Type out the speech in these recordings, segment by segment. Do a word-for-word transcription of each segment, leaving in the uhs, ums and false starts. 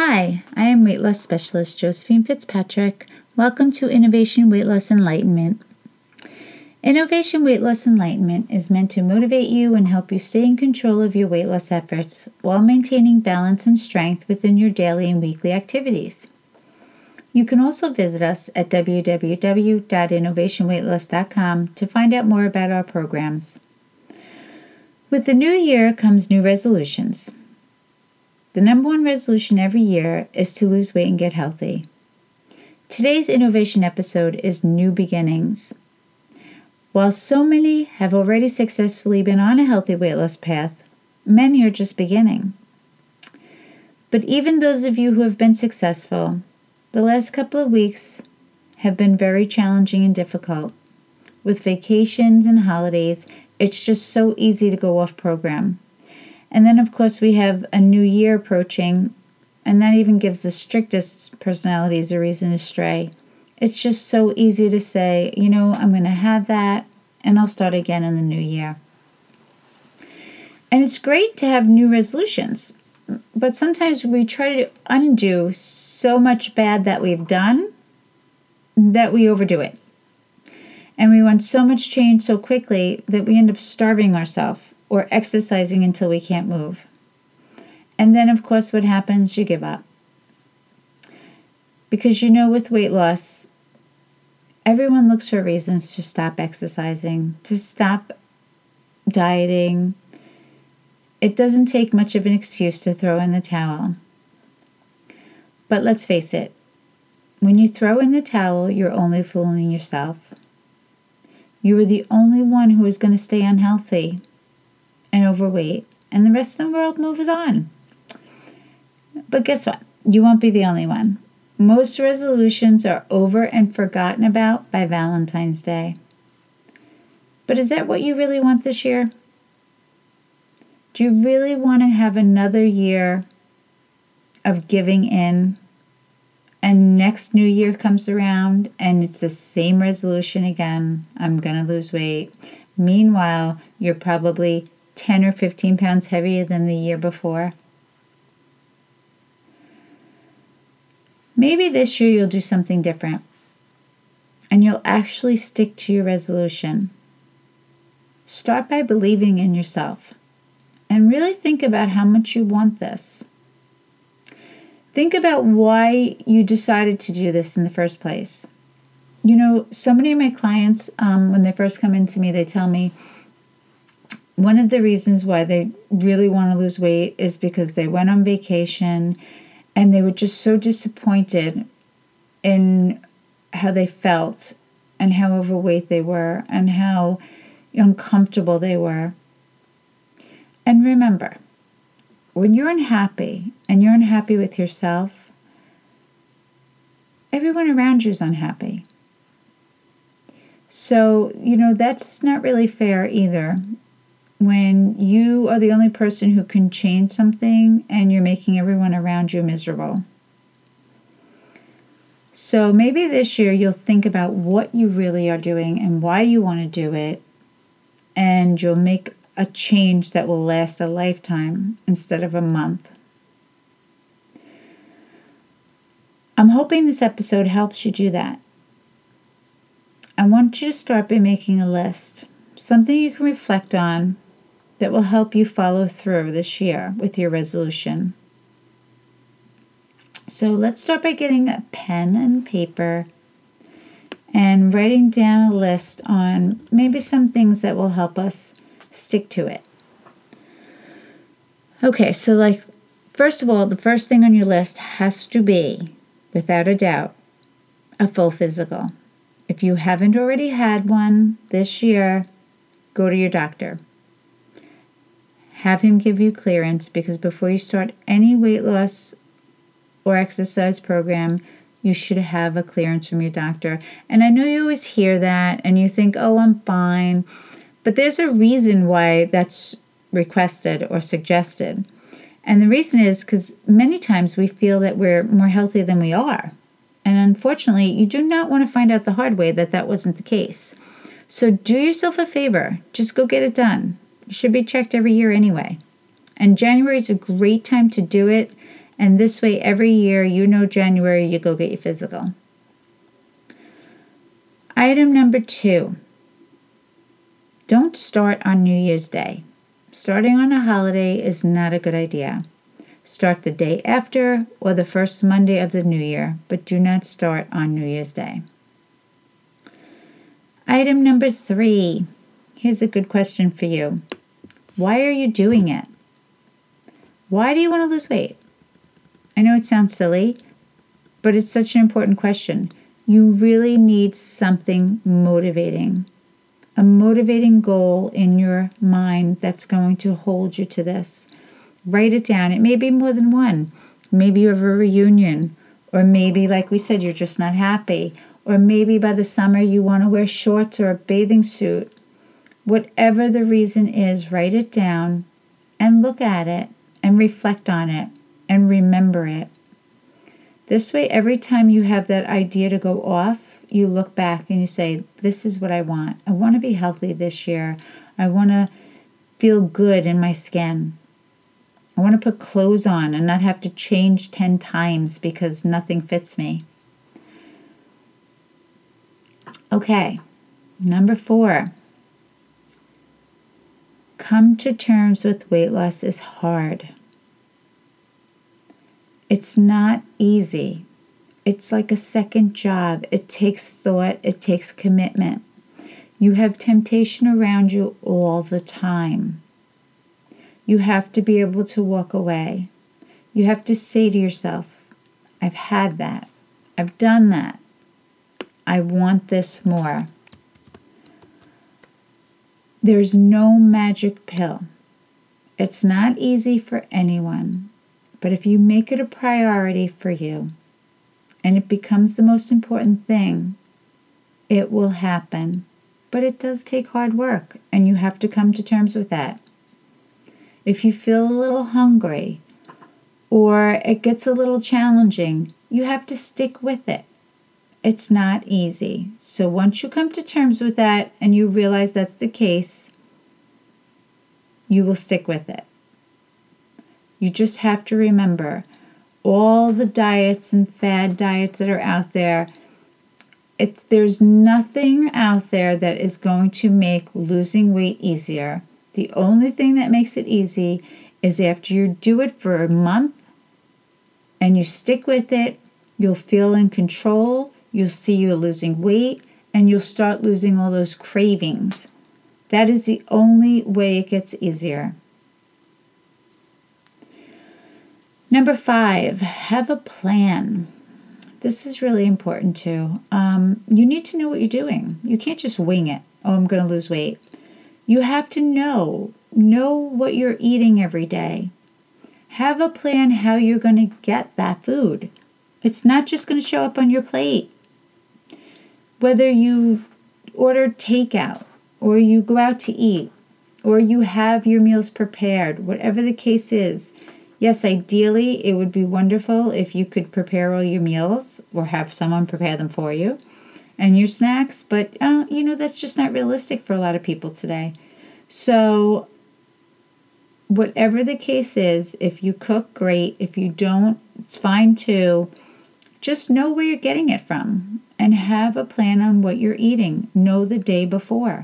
Hi, I am weight loss specialist Josephine Fitzpatrick. Welcome to Innovation Weight Loss Enlightenment. Innovation Weight Loss Enlightenment is meant to motivate you and help you stay in control of your weight loss efforts while maintaining balance and strength within your daily and weekly activities. You can also visit us at w w w dot innovation weight loss dot com to find out more about our programs. With the new year comes new resolutions. The number one resolution every year is to lose weight and get healthy. Today's innovation episode is New Beginnings. While so many have already successfully been on a healthy weight loss path, many are just beginning. But even those of you who have been successful, the last couple of weeks have been very challenging and difficult. With vacations and holidays, it's just so easy to go off program. And then, of course, we have a new year approaching, and that even gives the strictest personalities a reason to stray. It's just so easy to say, you know, I'm going to have that, and I'll start again in the new year. And it's great to have new resolutions, but sometimes we try to undo so much bad that we've done that we overdo it. And we want so much change so quickly that we end up starving ourselves or exercising until we can't move. And then, of course, what happens? You give up. Because you know, with weight loss, everyone looks for reasons to stop exercising, to stop dieting. It doesn't take much of an excuse to throw in the towel. But let's face it, when you throw in the towel, you're only fooling yourself. You are the only one who is going to stay unhealthy and overweight, and the rest of the world moves on. But guess what? You won't be the only one. Most resolutions are over and forgotten about by Valentine's Day. But is that what you really want this year? Do you really want to have another year of giving in, and next new year comes around and it's the same resolution again? I'm going to lose weight. Meanwhile, you're probably ten or fifteen pounds heavier than the year before. Maybe this year you'll do something different and you'll actually stick to your resolution. Start by believing in yourself and really think about how much you want this. Think about why you decided to do this in the first place. You know, so many of my clients, um, when they first come into me, they tell me one of the reasons why they really want to lose weight is because they went on vacation and they were just so disappointed in how they felt and how overweight they were and how uncomfortable they were. And remember, when you're unhappy and you're unhappy with yourself, everyone around you is unhappy. So, you know, that's not really fair either. When you are the only person who can change something and you're making everyone around you miserable. So maybe this year you'll think about what you really are doing and why you want to do it, and you'll make a change that will last a lifetime instead of a month. I'm hoping this episode helps you do that. I want you to start by making a list, something you can reflect on that will help you follow through this year with your resolution. So let's start by getting a pen and paper and writing down a list on maybe some things that will help us stick to it. Okay, so like, first of all, the first thing on your list has to be, without a doubt, a full physical. If you haven't already had one this year, go to your doctor. Have him give you clearance, because before you start any weight loss or exercise program, you should have a clearance from your doctor. And I know you always hear that and you think, oh, I'm fine. But there's a reason why that's requested or suggested. And the reason is because many times we feel that we're more healthy than we are. And unfortunately, you do not want to find out the hard way that that wasn't the case. So do yourself a favor. Just go get it done. It should be checked every year anyway. And January is a great time to do it And this way, every year, you know January, you go get your physical. Item number two, don't start on New Year's Day. Starting on a holiday is not a good idea. Start the day after or the first Monday of the new year, but do not start on New Year's Day. Item number three, here's a good question for you. Why are you doing it? Why do you want to lose weight? I know it sounds silly, but it's such an important question. You really need something motivating, a motivating goal in your mind that's going to hold you to this. Write it down. It may be more than one. Maybe you have a reunion, or maybe, like we said, you're just not happy, or maybe by the summer you want to wear shorts or a bathing suit. Whatever the reason is, write it down and look at it and reflect on it and remember it. This way, every time you have that idea to go off, you look back and you say, this is what I want. I want to be healthy this year. I want to feel good in my skin. I want to put clothes on and not have to change ten times because nothing fits me. Okay, number four. Come to terms with weight loss is hard. It's not easy. It's like a second job. It takes thought. It takes commitment. You have temptation around you all the time. You have to be able to walk away. You have to say to yourself, I've had that. I've done that. I want this more. There's no magic pill. It's not easy for anyone. But if you make it a priority for you and it becomes the most important thing, it will happen. But it does take hard work, and you have to come to terms with that. If you feel a little hungry or it gets a little challenging, you have to stick with it. It's not easy. So once you come to terms with that and you realize that's the case, you will stick with it. You just have to remember all the diets and fad diets that are out there. It's, there's nothing out there that is going to make losing weight easier. The only thing that makes it easy is after you do it for a month and you stick with it, you'll feel in control, you'll see you're losing weight, and you'll start losing all those cravings. That is the only way it gets easier. Number five, have a plan. This is really important too. Um, you need to know what you're doing. You can't just wing it. Oh, I'm going to lose weight. You have to know. Know what you're eating every day. Have a plan how you're going to get that food. It's not just going to show up on your plate. Whether you order takeout or you go out to eat or you have your meals prepared, whatever the case is, yes, ideally, it would be wonderful if you could prepare all your meals or have someone prepare them for you and your snacks, but, uh, you know, that's just not realistic for a lot of people today. So whatever the case is, if you cook, great. If you don't, it's fine too. Just know where you're getting it from and have a plan on what you're eating. Know the day before.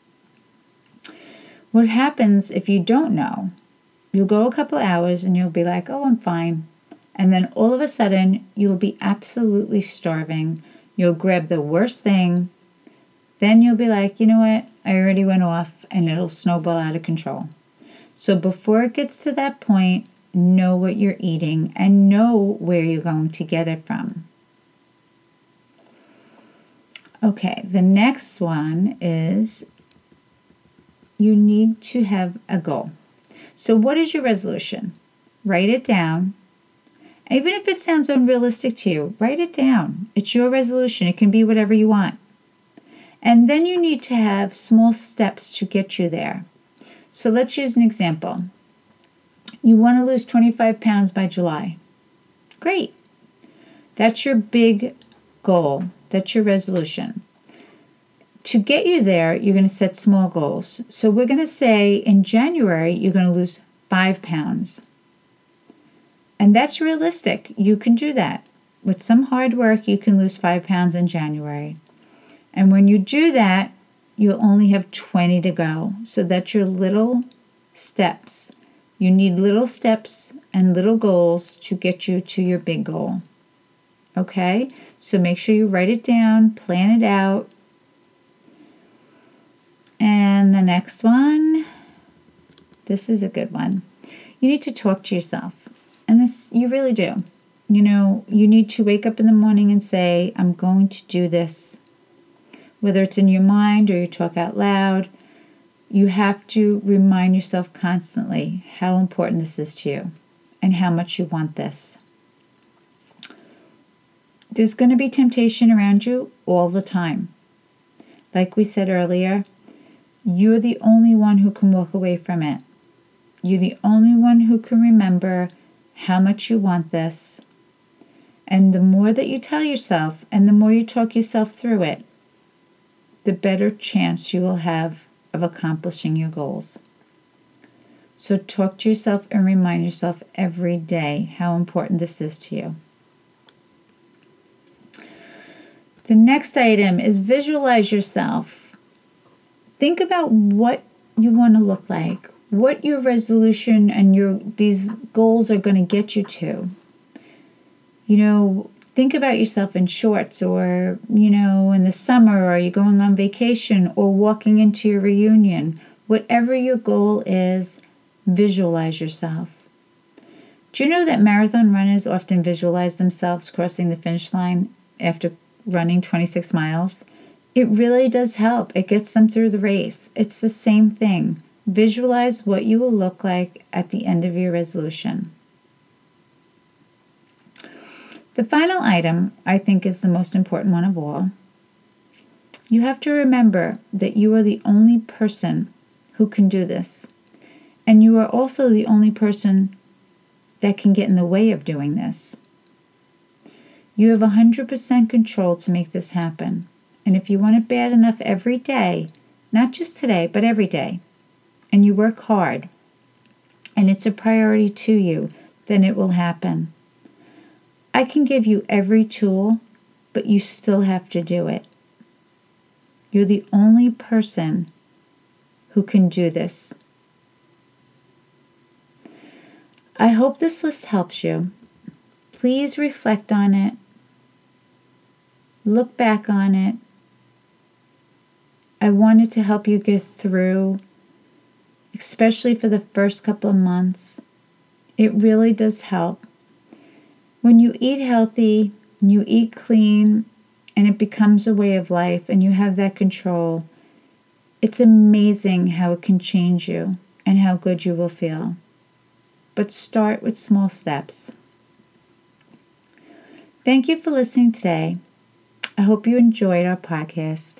What happens if you don't know? You'll go a couple hours and you'll be like, oh, I'm fine. And then all of a sudden, you'll be absolutely starving. You'll grab the worst thing. Then you'll be like, you know what? I already went off, and it'll snowball out of control. So before it gets to that point, know what you're eating and know where you're going to get it from. Okay, the next one is you need to have a goal. So what is your resolution? Write it down. Even if it sounds unrealistic to you, write it down. It's your resolution. It can be whatever you want. And then you need to have small steps to get you there. So let's use an example. You want to lose twenty-five pounds by July. Great. That's your big goal. That's your resolution. To get you there, you're going to set small goals. So we're going to say in January, you're going to lose five pounds. And that's realistic. You can do that. With some hard work, you can lose five pounds in January. And when you do that, you'll only have twenty to go. So that's your little steps. You need little steps and little goals to get you to your big goal. Okay? So make sure you write it down, plan it out. And the next one, this is a good one. You need to talk to yourself. And this, you really do. You know, you need to wake up in the morning and say, I'm going to do this. Whether it's in your mind or you talk out loud, you have to remind yourself constantly how important this is to you and how much you want this. There's going to be temptation around you all the time. Like we said earlier, you're the only one who can walk away from it. You're the only one who can remember how much you want this. And the more that you tell yourself and the more you talk yourself through it, the better chance you will have of accomplishing your goals. So talk to yourself and remind yourself every day how important this is to you. The next item is visualize yourself. Think about what you want to look like, what your resolution and your these goals are going to get you to. You know, think about yourself in shorts or, you know, in the summer, or you're going on vacation or walking into your reunion. Whatever your goal is, visualize yourself. Do you know that marathon runners often visualize themselves crossing the finish line after running twenty-six miles? It really does help. It gets them through the race. It's the same thing. Visualize what you will look like at the end of your resolution. The final item, I think, is the most important one of all. You have to remember that you are the only person who can do this. And you are also the only person that can get in the way of doing this. You have one hundred percent control to make this happen. And if you want it bad enough every day, not just today, but every day, and you work hard, and it's a priority to you, then it will happen. I can give you every tool, but you still have to do it. You're the only person who can do this. I hope this list helps you. Please reflect on it. Look back on it. I wanted to help you get through, especially for the first couple of months. It really does help. When you eat healthy, you eat clean, and it becomes a way of life, and you have that control, it's amazing how it can change you and how good you will feel. But start with small steps. Thank you for listening today. I hope you enjoyed our podcast.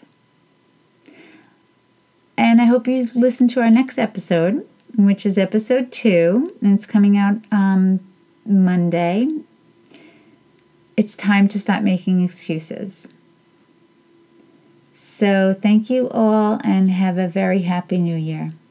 And I hope you listen to our next episode, which is episode two, and it's coming out um, Monday. It's time to stop making excuses. So thank you all and have a very happy new year.